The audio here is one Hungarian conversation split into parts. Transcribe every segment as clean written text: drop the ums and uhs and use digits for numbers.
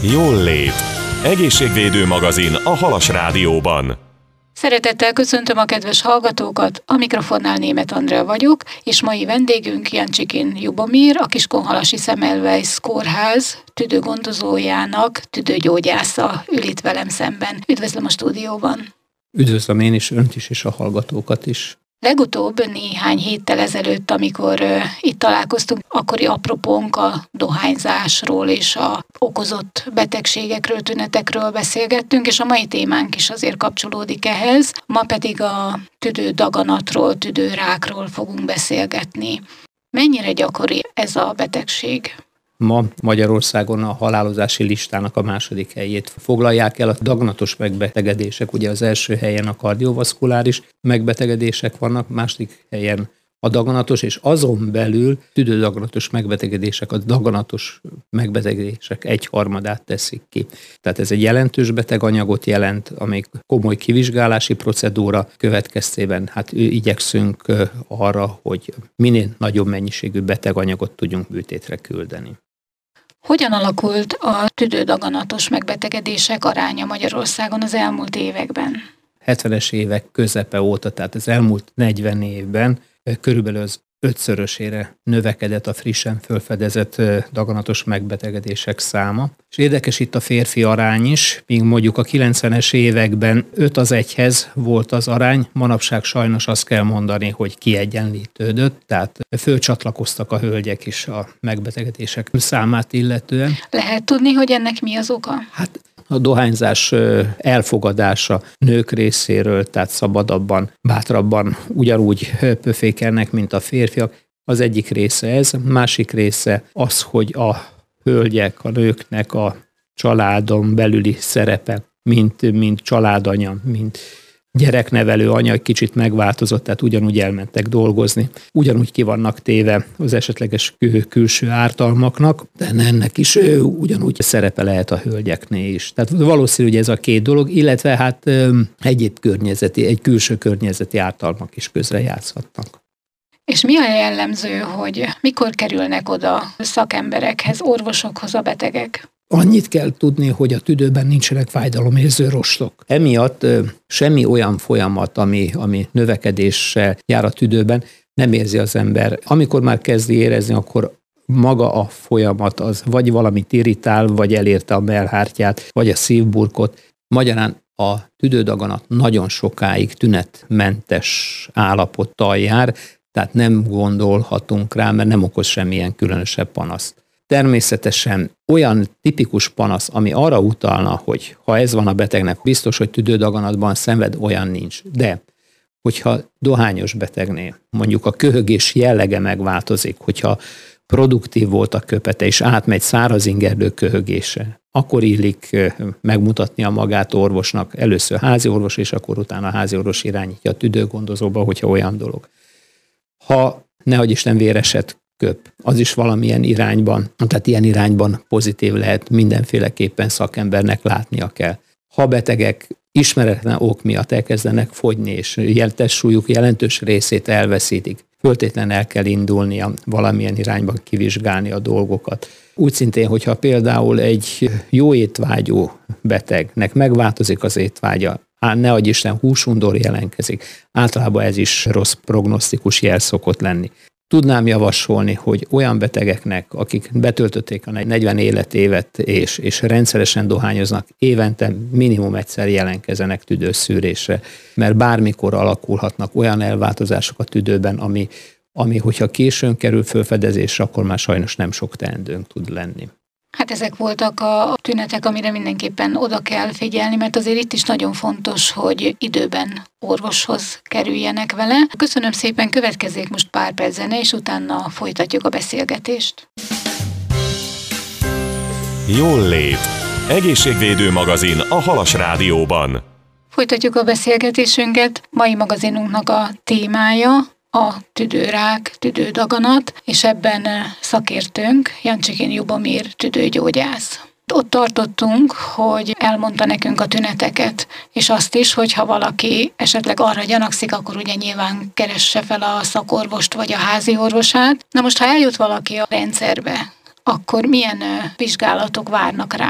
Jól lét. Egészségvédő magazin a Halas Rádióban. Szeretettel köszöntöm a kedves hallgatókat, a mikrofonnál Németh Andrea vagyok, és mai vendégünk Jancsikin Ljubomir, a Kiskunhalasi Semmelweis Kórház tüdőgondozójának tüdőgyógyásza ül itt velem szemben. Üdvözlöm a stúdióban! Üdvözlöm én is, önt is, és a hallgatókat is. Legutóbb néhány héttel ezelőtt, amikor itt találkoztunk, akkori apropónk a dohányzásról és a okozott betegségekről, tünetekről beszélgettünk, és a mai témánk is azért kapcsolódik ehhez. Ma pedig a tüdődaganatról, tüdőrákról fogunk beszélgetni. Mennyire gyakori ez a betegség? Ma Magyarországon a halálozási listának a második helyét foglalják el a daganatos megbetegedések. Ugye az első helyen a kardiovaszkuláris megbetegedések vannak, második helyen a daganatos, és azon belül tüdődaganatos megbetegedések, a daganatos megbetegedések 1/3 teszik ki. Tehát ez egy jelentős beteganyagot jelent, amely komoly kivizsgálási procedúra következtében igyekszünk arra, hogy minél nagyobb mennyiségű beteganyagot tudjunk műtétre küldeni. Hogyan alakult a tüdődaganatos megbetegedések aránya Magyarországon az elmúlt években? 70-es évek közepe óta, tehát az elmúlt 40 évben körülbelül az 5-szörösére növekedett a frissen felfedezett daganatos megbetegedések száma. És érdekes itt a férfi arány is, míg mondjuk a 90-es években 5:1 volt az arány, manapság sajnos azt kell mondani, hogy kiegyenlítődött, tehát fölcsatlakoztak a hölgyek is a megbetegedések számát illetően. Lehet tudni, hogy ennek mi az oka? A dohányzás elfogadása nők részéről, tehát szabadabban, bátrabban ugyanúgy pöfékelnek, mint a férfiak. Az egyik része ez, másik része az, hogy a hölgyek, a nőknek a családon belüli szerepe, mint családanya, mint gyereknevelő anya egy kicsit megváltozott, tehát ugyanúgy elmentek dolgozni, ugyanúgy ki vannak téve az esetleges külső ártalmaknak, de ennek is ugyanúgy szerepe lehet a hölgyeknél is. Tehát valószínű, hogy ez a két dolog, illetve egyéb egy külső környezeti ártalmak is közrejátszhatnak. És mi a jellemző, hogy mikor kerülnek oda szakemberekhez, orvosokhoz a betegek? Annyit kell tudni, hogy a tüdőben nincsenek fájdalomérző rostok. Emiatt semmi olyan folyamat, ami növekedéssel jár a tüdőben, nem érzi az ember. Amikor már kezdi érezni, akkor maga a folyamat az vagy valamit irritál, vagy elérte a mellhártyát, vagy a szívburkot. Magyarán a tüdődaganat nagyon sokáig tünetmentes állapottal jár, tehát nem gondolhatunk rá, mert nem okoz semmilyen különösebb panaszt. Természetesen olyan tipikus panasz, ami arra utalna, hogy ha ez van a betegnek, biztos, hogy tüdődaganatban szenved, olyan nincs. De hogyha dohányos betegnél mondjuk a köhögés jellege megváltozik, hogyha produktív volt a köpete és átmegy szárazingerdő köhögése, akkor illik megmutatnia magát orvosnak, először háziorvos, és akkor utána háziorvos irányítja a tüdőgondozóba, hogyha olyan dolog. Ha nehogy Isten véreset köp, az is valamilyen irányban, tehát ilyen irányban pozitív lehet, mindenféleképpen szakembernek látnia kell. Ha betegek ismeretlen ok miatt elkezdenek fogyni, és testsúlyuk jelentős részét elveszítik, föltétlenül el kell indulnia valamilyen irányban kivizsgálni a dolgokat. Úgy szintén, hogyha például egy jó étvágyú betegnek megváltozik az étvágya, nehogy Isten húsundor jelentkezik, általában ez is rossz prognosztikus jel szokott lenni. Tudnám javasolni, hogy olyan betegeknek, akik betöltötték a 40 életévet és rendszeresen dohányoznak, évente minimum egyszer jelentkezenek tüdőszűrésre, mert bármikor alakulhatnak olyan elváltozások a tüdőben, ami hogyha későn kerül felfedezésre, akkor már sajnos nem sok teendőnk tud lenni. Ezek voltak a tünetek, amire mindenképpen oda kell figyelni, mert azért itt is nagyon fontos, hogy időben orvoshoz kerüljenek vele. Köszönöm szépen, következzék most pár perc zene, és utána folytatjuk a beszélgetést. Jól lét. Egészségvédő magazin a Halas Rádióban. Folytatjuk a beszélgetésünket. Mai magazinunknak a témája a tüdőrák, tüdődaganat, és ebben szakértőnk Jancsikin Ljubomir tüdőgyógyász. Ott tartottunk, hogy elmondta nekünk a tüneteket, és azt is, hogy ha valaki esetleg arra gyanakszik, akkor ugye nyilván keresse fel a szakorvost vagy a házi orvosát. Na most, ha eljut valaki a rendszerbe, akkor milyen vizsgálatok várnak rá?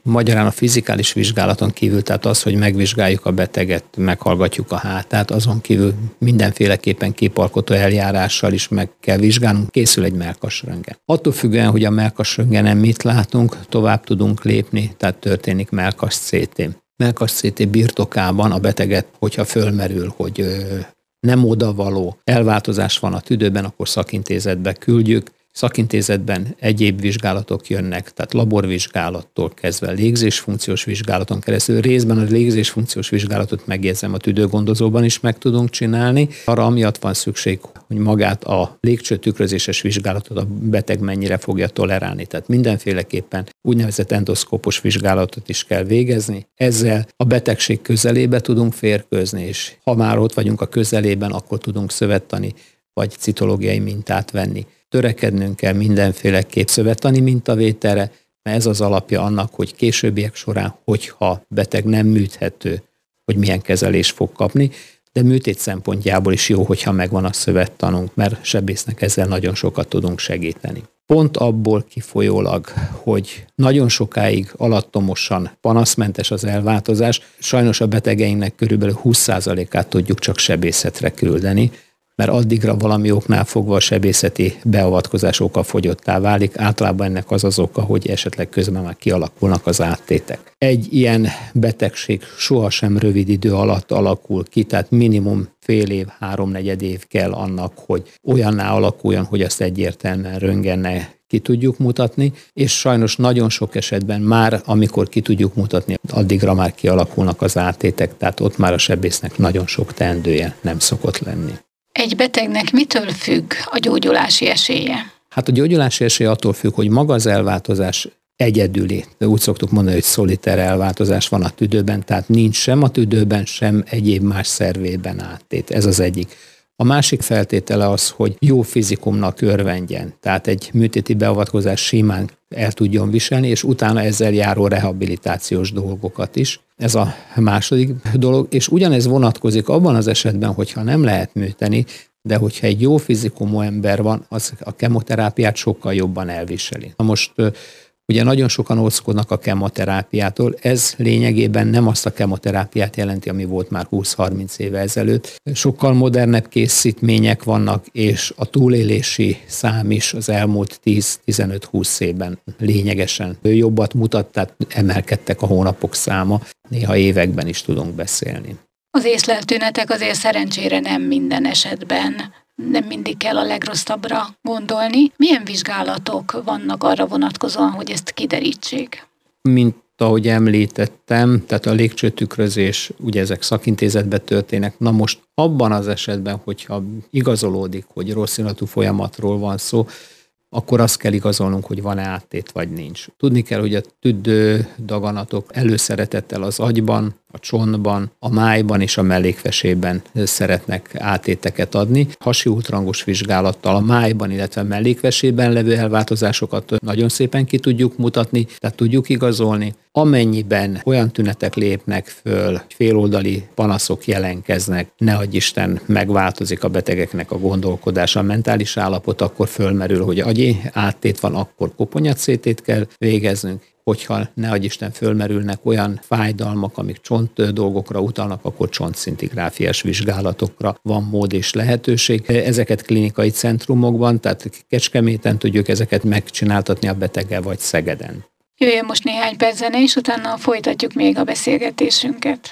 Magyarán a fizikális vizsgálaton kívül, tehát az, hogy megvizsgáljuk a beteget, meghallgatjuk a hátát, azon kívül mindenféleképpen képalkotó eljárással is meg kell vizsgálnunk, készül egy mellkasröntgen. Attól függően, hogy a mellkasröntgenen mit látunk, tovább tudunk lépni, tehát történik mellkas CT. Mellkas CT birtokában a beteget, hogyha fölmerül, hogy nem odavaló elváltozás van a tüdőben, akkor szakintézetbe küldjük. Szakintézetben egyéb vizsgálatok jönnek, tehát laborvizsgálattól kezdve légzésfunkciós vizsgálaton keresztül. Részben a légzésfunkciós vizsgálatot megjegyzem, a tüdőgondozóban is meg tudunk csinálni. Arra amiatt van szükség, hogy magát a légcsőtükrözéses vizsgálatot a beteg mennyire fogja tolerálni. Tehát mindenféleképpen úgynevezett endoszkópos vizsgálatot is kell végezni. Ezzel a betegség közelébe tudunk férkőzni, és ha már ott vagyunk a közelében, akkor tudunk szövettani vagy citológiai mintát venni. Törekednünk kell mindenféleképp szövettani mintavételre, mert ez az alapja annak, hogy későbbiek során, hogyha beteg nem műthető, hogy milyen kezelés fog kapni, de műtét szempontjából is jó, hogyha megvan a szövettanunk, mert sebésznek ezzel nagyon sokat tudunk segíteni. Pont abból kifolyólag, hogy nagyon sokáig alattomosan panaszmentes az elváltozás, sajnos a betegeinknek körülbelül 20%-át tudjuk csak sebészetre küldeni, mert addigra valami oknál fogva a sebészeti beavatkozás okafogyottá válik. Általában ennek az az oka, hogy esetleg közben már kialakulnak az áttétek. Egy ilyen betegség sohasem rövid idő alatt alakul ki, tehát minimum fél év, 3-4 év kell annak, hogy olyanná alakuljon, hogy azt egyértelműen röntgennel ki tudjuk mutatni, és sajnos nagyon sok esetben már, amikor ki tudjuk mutatni, addigra már kialakulnak az áttétek, tehát ott már a sebésznek nagyon sok teendője nem szokott lenni. Egy betegnek mitől függ a gyógyulási esélye? Hát a gyógyulási esélye attól függ, hogy maga az elváltozás egyedüli, de úgy szoktuk mondani, hogy szoliter elváltozás van a tüdőben, tehát nincs sem a tüdőben, sem egyéb más szervében áttét. Ez az egyik. A másik feltétele az, hogy jó fizikumnak örvendjen, tehát egy műtéti beavatkozás simán el tudjon viselni, és utána ezzel járó rehabilitációs dolgokat is. Ez a második dolog, és ugyanez vonatkozik abban az esetben, hogyha nem lehet műteni, de hogyha egy jó fizikumú ember van, az a kemoterápiát sokkal jobban elviseli. Na most ugye nagyon sokan óckodnak a kemoterápiától, ez lényegében nem azt a kemoterápiát jelenti, ami volt már 20-30 éve ezelőtt. Sokkal modernebb készítmények vannak, és a túlélési szám is az elmúlt 10-15-20 évben lényegesen jobbat mutat, tehát emelkedtek a hónapok száma, néha években is tudunk beszélni. Az észleltünetek azért szerencsére nem minden esetben, nem mindig kell a legrosszabbra gondolni. Milyen vizsgálatok vannak arra vonatkozóan, hogy ezt kiderítsék? Mint ahogy említettem, tehát a légcsőtükrözés, ugye ezek szakintézetben történnek. Na most abban az esetben, hogyha igazolódik, hogy rossz illatú folyamatról van szó, akkor azt kell igazolnunk, hogy van-e áttét, vagy nincs. Tudni kell, hogy a tüdődaganatok előszeretettel az agyban, a csontban, a májban és a mellékvesében szeretnek áttéteket adni. Hasi ultrahangos vizsgálattal a májban, illetve mellékvesében levő elváltozásokat nagyon szépen ki tudjuk mutatni, tehát tudjuk igazolni. Amennyiben olyan tünetek lépnek föl, féloldali panaszok jelenkeznek, ne adj Isten, megváltozik a betegeknek a gondolkodása, a mentális állapot, akkor fölmerül, hogy agyi áttét van, akkor koponya-CT-t kell végeznünk. Hogyha ne adj Isten fölmerülnek olyan fájdalmak, amik csont dolgokra utalnak, akkor csontszintigráfiás vizsgálatokra van mód és lehetőség. Ezeket klinikai centrumokban, tehát Kecskeméten tudjuk ezeket megcsináltatni a beteggel vagy Szegeden. Jöjjön most néhány perc zene, és utána folytatjuk még a beszélgetésünket.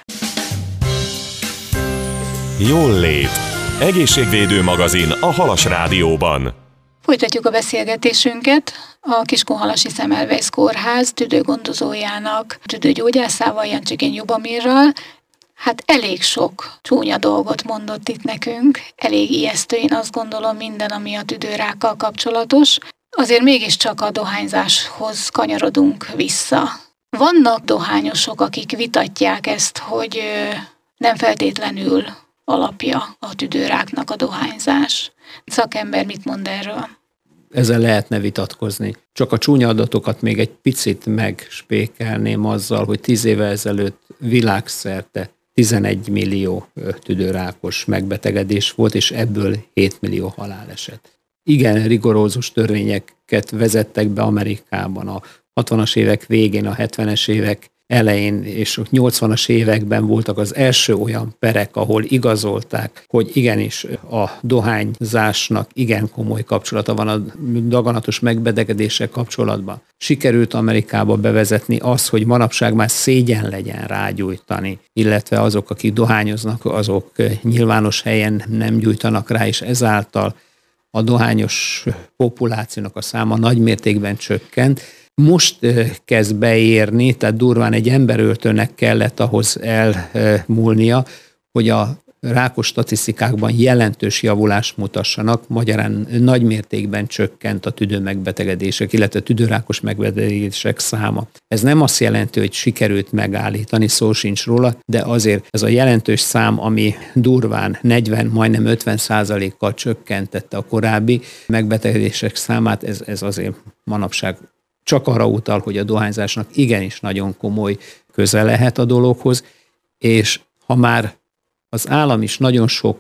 Jól lét. Egészségvédő magazin a Halas Rádióban. Folytatjuk a beszélgetésünket a Kiskunhalasi Semmelweis Kórház tüdőgondozójának, tüdőgyógyászával, Jancsikén Ljubomirral. Hát elég sok csúnya dolgot mondott itt nekünk, elég ijesztő, én azt gondolom, minden, ami a tüdőrákkal kapcsolatos. Azért mégiscsak a dohányzáshoz kanyarodunk vissza. Vannak dohányosok, akik vitatják ezt, hogy nem feltétlenül alapja a tüdőráknak a dohányzás. Szakember mit mond erről? Ezzel lehetne vitatkozni. Csak a csúnya adatokat még egy picit megspékelném azzal, hogy 10 évvel ezelőtt világszerte 11 millió tüdőrákos megbetegedés volt, és ebből 7 millió haláleset. Igen, rigorózus törvényeket vezettek be Amerikában a 60-as évek végén, a 70-es évek elején és 80-as években voltak az első olyan perek, ahol igazolták, hogy igenis a dohányzásnak igen komoly kapcsolata van a daganatos megbetegedéssel kapcsolatban. Sikerült Amerikába bevezetni azt, hogy manapság már szégyen legyen rágyújtani, illetve azok, akik dohányoznak, azok nyilvános helyen nem gyújtanak rá, és ezáltal a dohányos populációnak a száma nagymértékben csökkent. Most kezd beérni, tehát durván egy emberöltőnek kellett ahhoz elmúlnia, hogy a rákos statisztikákban jelentős javulást mutassanak, magyarán nagymértékben csökkent a tüdőmegbetegedések, illetve tüdőrákos megbetegedések száma. Ez nem azt jelenti, hogy sikerült megállítani, szó sincs róla, de azért ez a jelentős szám, ami durván 40, majdnem 50%-kal csökkentette a korábbi megbetegedések számát, ez azért manapság csak arra utal, hogy a dohányzásnak igenis nagyon komoly köze lehet a dologhoz, és ha már az állam is nagyon sok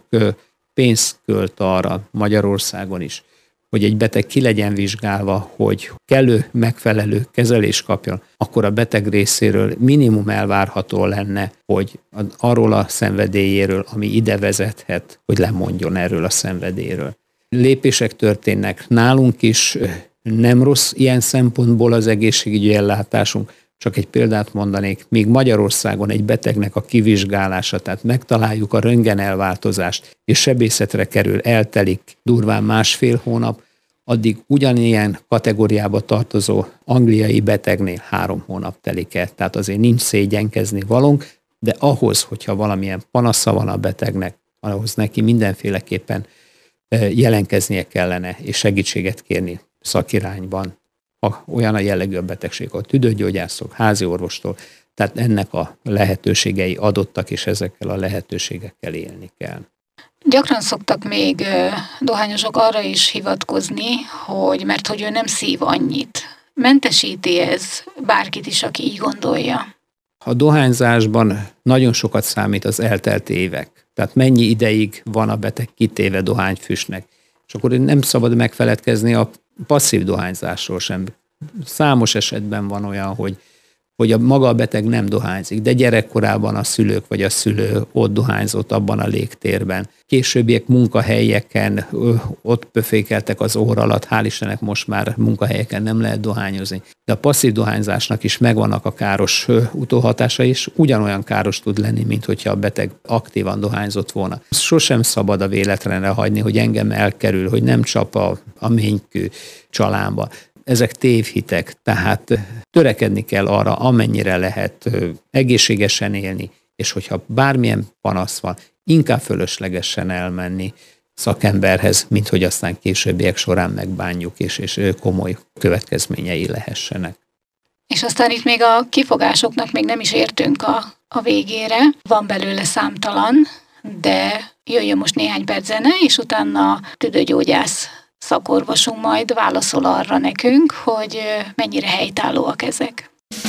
pénzt költ arra Magyarországon is, hogy egy beteg ki legyen vizsgálva, hogy kellő, megfelelő kezelést kapjon, akkor a beteg részéről minimum elvárható lenne, hogy arról a szenvedélyéről, ami ide vezethet, hogy lemondjon erről a szenvedélyről. Lépések történnek nálunk is, nem rossz ilyen szempontból az egészségügyi ellátásunk. Csak egy példát mondanék, míg Magyarországon egy betegnek a kivizsgálása, tehát megtaláljuk a röntgenelváltozást, és sebészetre kerül, eltelik durván másfél hónap, addig ugyanilyen kategóriába tartozó angliai betegnél 3 hónap telik el. Tehát azért nincs szégyenkezni valónk, de ahhoz, hogyha valamilyen panasza van a betegnek, ahhoz neki mindenféleképpen jelentkeznie kellene, és segítséget kérni szakirányban, ha olyan a jellegű a betegség, a tüdőgyógyászok, házi orvostól, tehát ennek a lehetőségei adottak, és ezekkel a lehetőségekkel élni kell. Gyakran szoktak még dohányosok arra is hivatkozni, mert hogy ő nem szív annyit. Mentesíti ez bárkit is, aki így gondolja? A dohányzásban nagyon sokat számít az eltelt évek. Tehát mennyi ideig van a beteg kitéve dohányfüstnek. És akkor nem szabad megfeledkezni a passzív dohányzásról sem. Számos esetben van olyan, hogy maga a beteg nem dohányzik, de gyerekkorában a szülők vagy a szülő ott dohányzott abban a légtérben. Későbbiek munkahelyeken ott pöfékeltek az óra alatt, hál' Istennek most már munkahelyeken nem lehet dohányozni. De a passzív dohányzásnak is megvannak a káros utóhatásai, és ugyanolyan káros tud lenni, mint hogyha a beteg aktívan dohányzott volna. Sosem szabad a véletlenre hagyni, hogy engem elkerül, hogy nem csap a ménykő csalámba. Ezek tévhitek, tehát törekedni kell arra, amennyire lehet egészségesen élni, és hogyha bármilyen panasz van, inkább fölöslegesen elmenni szakemberhez, mint hogy aztán későbbiek során megbánjuk, és komoly következményei lehessenek. És aztán itt még a kifogásoknak még nem is értünk a végére, van belőle számtalan, de jöjjön most néhány perc zene, és utána a tüdőgyógyász szakorvosunk majd válaszol arra nekünk, hogy mennyire helytállóak ezek.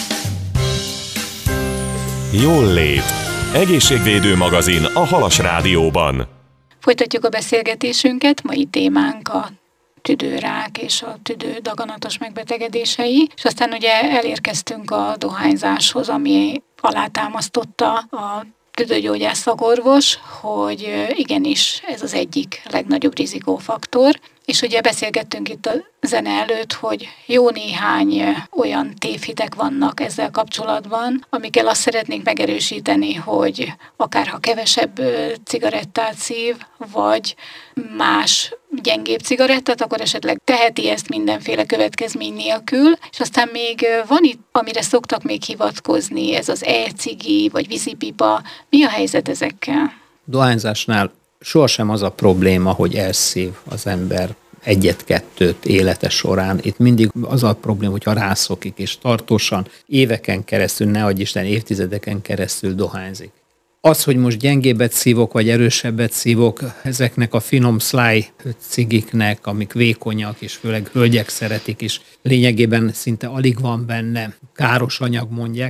Jól lét. Egészségvédő magazin a Halas Rádióban. Folytatjuk a beszélgetésünket, mai témánk a tüdőrák és a tüdő daganatos megbetegedései, és aztán ugye elérkeztünk a dohányzáshoz, ami alátámasztotta a tüdőgyógyász szakorvos, hogy igenis ez az egyik legnagyobb rizikófaktor, és ugye beszélgettünk itt a zene előtt, hogy jó néhány olyan tévhitek vannak ezzel kapcsolatban, amikkel azt szeretnénk megerősíteni, hogy akár ha kevesebb cigarettát szív, vagy más gyengébb cigarettát, akkor esetleg teheti ezt mindenféle következmény nélkül, és aztán még van itt, amire szoktak még hivatkozni, ez az e-cigi, vagy vízipipa. Mi a helyzet ezekkel? Dohányzásnál sohasem az a probléma, hogy elszív az ember egyet-kettőt élete során. Itt mindig az a probléma, hogyha rászokik, és tartósan éveken keresztül, ne adj Isten, évtizedeken keresztül dohányzik. Az, hogy most gyengébbet szívok, vagy erősebbet szívok, ezeknek a finom sly cigiknek, amik vékonyak, és főleg hölgyek szeretik is, lényegében szinte alig van benne káros anyag, mondják.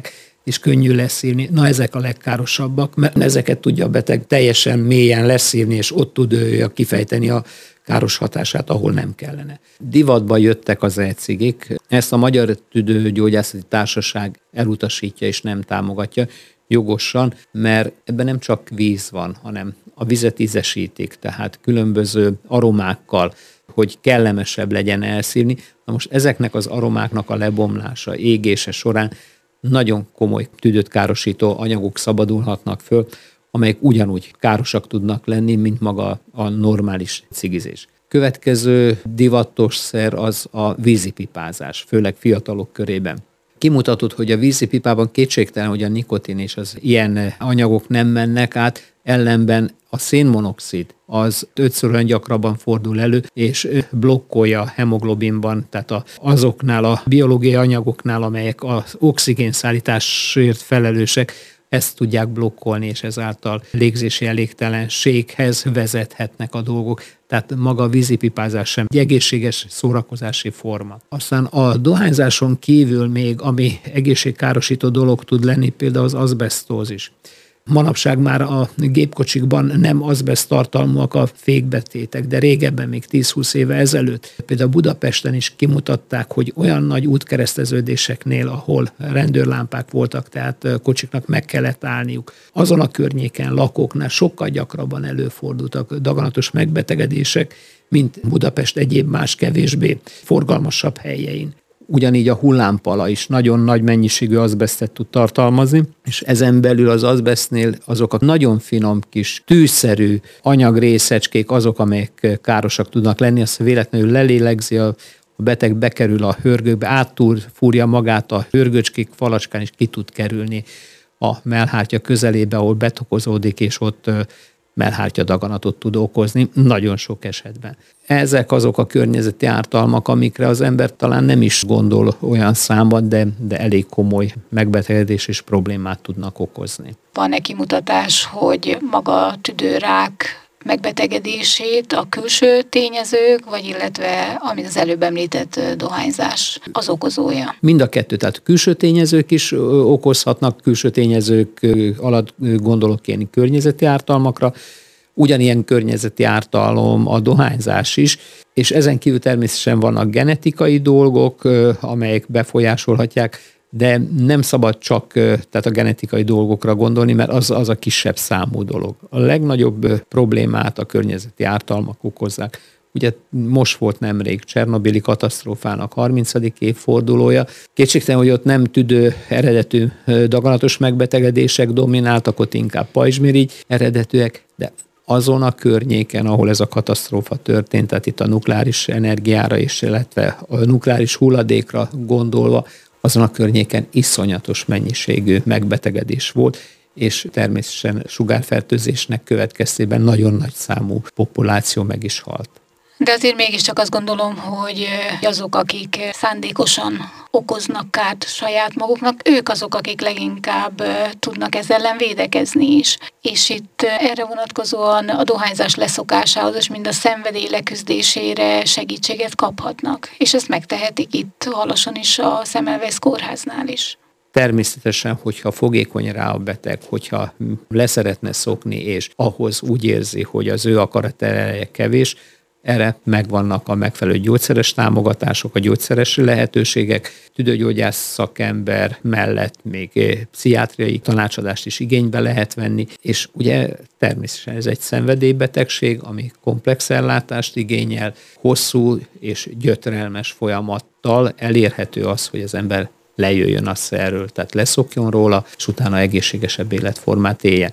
és könnyű leszívni. Na, ezek a legkárosabbak, mert ezeket tudja a beteg teljesen mélyen leszívni, és ott tud ő kifejteni a káros hatását, ahol nem kellene. Divatba jöttek az e-cigik, ezt a Magyar Tüdőgyógyászati Társaság elutasítja és nem támogatja, jogosan, mert ebben nem csak víz van, hanem a vizet ízesítik, tehát különböző aromákkal, hogy kellemesebb legyen elszívni. Na most ezeknek az aromáknak a lebomlása, égése során nagyon komoly tüdőt károsító anyagok szabadulhatnak föl, amelyek ugyanúgy károsak tudnak lenni, mint maga a normális cigizés. Következő divatos szer az a vízipipázás, főleg fiatalok körében. Kimutatott, hogy a vízipipában kétségtelen, hogy a nikotin és az ilyen anyagok nem mennek át, ellenben a szénmonoxid az 5-ször olyan gyakrabban fordul elő, és blokkolja a hemoglobinban, tehát azoknál a biológiai anyagoknál, amelyek az oxigénszállításért felelősek, ezt tudják blokkolni, és ezáltal légzési elégtelenséghez vezethetnek a dolgok. Tehát maga a vízipipázás sem egy egészséges szórakozási forma. Aztán a dohányzáson kívül még, ami egészségkárosító dolog tud lenni, például az azbesztózis. Manapság már a gépkocsikban nem azbeszt tartalmúak a fékbetétek, de régebben, még 10-20 éve ezelőtt, például Budapesten is kimutatták, hogy olyan nagy útkereszteződéseknél, ahol rendőrlámpák voltak, tehát kocsiknak meg kellett állniuk, azon a környéken lakóknál sokkal gyakrabban előfordultak daganatos megbetegedések, mint Budapest egyéb más kevésbé forgalmasabb helyein. Ugyanígy a hullámpala is nagyon nagy mennyiségű azbesztet tud tartalmazni, és ezen belül az azbesztnél azok a nagyon finom kis tűszerű anyagrészecskék azok, amelyek károsak tudnak lenni, azt véletlenül lelélegzi, a beteg bekerül a hörgőkbe, átfúrja magát a hörgöcskék falacskán, és ki tud kerülni a mellhártya közelébe, ahol betokozódik, és ott mellhártya daganatot tud okozni, nagyon sok esetben. Ezek azok a környezeti ártalmak, amikre az ember talán nem is gondol olyan számban, de elég komoly megbetegedés és problémát tudnak okozni. Van-e kimutatás, hogy maga a tüdőrák megbetegedését a külső tényezők, vagy illetve, amit az előbb említett dohányzás az okozója? Mind a kettő, tehát külső tényezők is okozhatnak, külső tényezők alatt gondolok én környezeti ártalmakra, ugyanilyen környezeti ártalom a dohányzás is, és ezen kívül természetesen vannak genetikai dolgok, amelyek befolyásolhatják, de nem szabad csak tehát a genetikai dolgokra gondolni, mert az a kisebb számú dolog. A legnagyobb problémát a környezeti ártalmak okozzák. Ugye most volt nemrég Csernobili katasztrófának 30. évfordulója. Kétségtelen, hogy ott nem tüdő eredetű daganatos megbetegedések domináltak, ott inkább pajzsmirigy eredetűek, de azon a környéken, ahol ez a katasztrófa történt, tehát itt a nukleáris energiára és illetve a nukleáris hulladékra gondolva, azon a környéken iszonyatos mennyiségű megbetegedés volt, és természetesen sugárfertőzésnek következtében nagyon nagy számú populáció meg is halt. De azért mégiscsak azt gondolom, hogy azok, akik szándékosan okoznak kárt saját maguknak, ők azok, akik leginkább tudnak ezzel ellen védekezni is. És itt erre vonatkozóan a dohányzás leszokásához és mind a szenvedély leküzdésére segítséget kaphatnak. És ezt megtehetik itt Halason is, a Semmelweis kórháznál is. Természetesen, hogyha fogékony rá a beteg, hogyha leszeretne szokni, és ahhoz úgy érzi, hogy az ő akaratereje kevés, erre megvannak a megfelelő gyógyszeres támogatások, a gyógyszeres lehetőségek, tüdőgyógyász szakember mellett még pszichiátriai tanácsadást is igénybe lehet venni, és ugye természetesen ez egy szenvedélybetegség, ami komplex ellátást igényel, hosszú és gyötrelmes folyamattal elérhető az, hogy az ember lejöjjön a szerről, tehát leszokjon róla, és utána egészségesebb életformát éljen.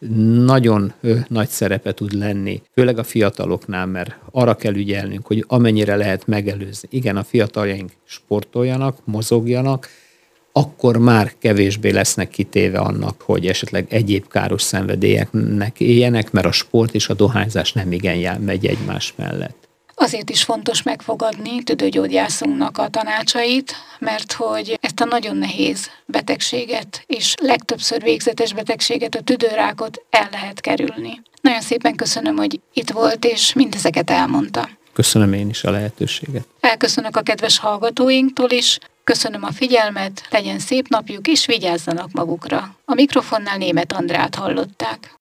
Nagyon nagy szerepe tud lenni, főleg a fiataloknál, mert arra kell ügyelnünk, hogy amennyire lehet megelőzni. Igen, a fiataljaink sportoljanak, mozogjanak, akkor már kevésbé lesznek kitéve annak, hogy esetleg egyéb káros szenvedélyeknek éljenek, mert a sport és a dohányzás nem igen megy egymás mellett. Azért is fontos megfogadni tüdőgyógyászunknak a tanácsait, mert hogy ezt a nagyon nehéz betegséget és legtöbbször végzetes betegséget, a tüdőrákot el lehet kerülni. Nagyon szépen köszönöm, hogy itt volt, és mindezeket elmondta. Köszönöm én is a lehetőséget. Elköszönök a kedves hallgatóinktól is. Köszönöm a figyelmet, legyen szép napjuk, és vigyázzanak magukra. A mikrofonnál Németh Andrát hallották.